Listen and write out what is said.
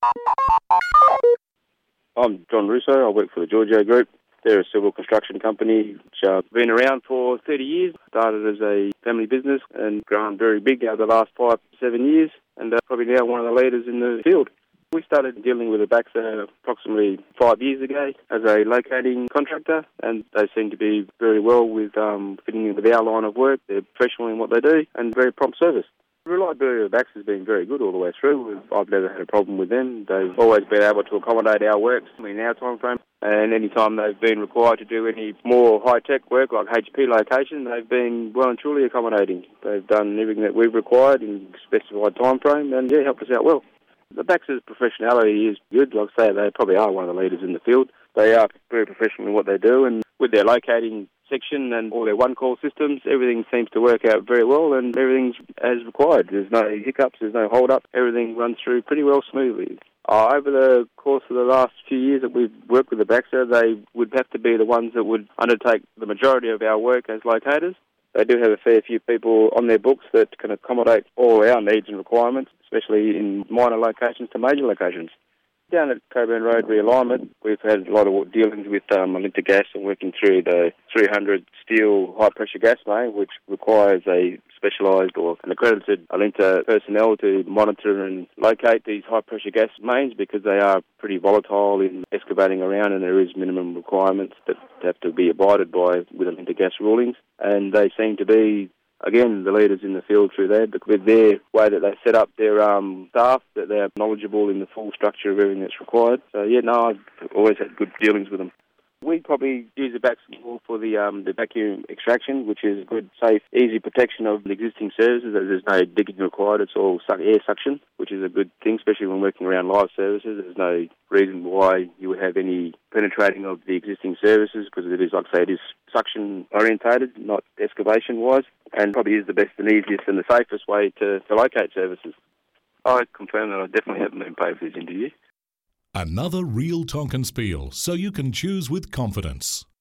I'm John Russo. I work for the Giorgio Group. They're a civil construction company which has been around for 30 years. Started as a family business and grown very big over the last 5 to 7 years, and probably now one of the leaders in the field. We started dealing with the Baxter approximately 5 years ago as a locating contractor, and they seem to be very well with fitting in with our line of work. They're professional in what they do and very prompt service. The reliability of Baxter has been very good all the way through. I've never had a problem with them. They've always been able to accommodate our works in our time frame, and any time they've been required to do any more high-tech work like HP location, they've been well and truly accommodating. They've done everything that we've required in a specified time frame and helped us out well. The Baxter's professionality is good. Like I say, they probably are one of the leaders in the field. They are very professional in what they do, and with their locating section and all their one-call systems, everything seems to work out very well and everything's as required. There's no hiccups, there's no hold-up. Everything runs through pretty well smoothly. Over the course of the last few years that we've worked with the Baxter, they would have to be the ones that would undertake the majority of our work as locators. They do have a fair few people on their books that can accommodate all our needs and requirements, especially in minor locations to major locations. Down at Coburn Road realignment, we've had a lot of dealings with Alinta Gas and working through the 300 steel high-pressure gas main, which requires a specialised or an accredited Alinta personnel to monitor and locate these high-pressure gas mains because they are pretty volatile in excavating around, and there is minimum requirements that have to be abided by with Alinta Gas rulings. And they seem to be, again, the leaders in the field through there, but with their way that they set up their staff, that they're knowledgeable in the full structure of everything that's required. So, I've always had good dealings with them. We probably use the Baxter more for the vacuum extraction, which is good, safe, easy protection of the existing services. There's no digging required. It's all air suction, which is a good thing, especially when working around live services. There's no reason why you would have any penetrating of the existing services because it is, like I say, it is suction orientated, not excavation-wise, and probably is the best and easiest and the safest way to locate services. I confirm that I definitely haven't been paid for this interview. Another real Tonkin Spiel, so you can choose with confidence.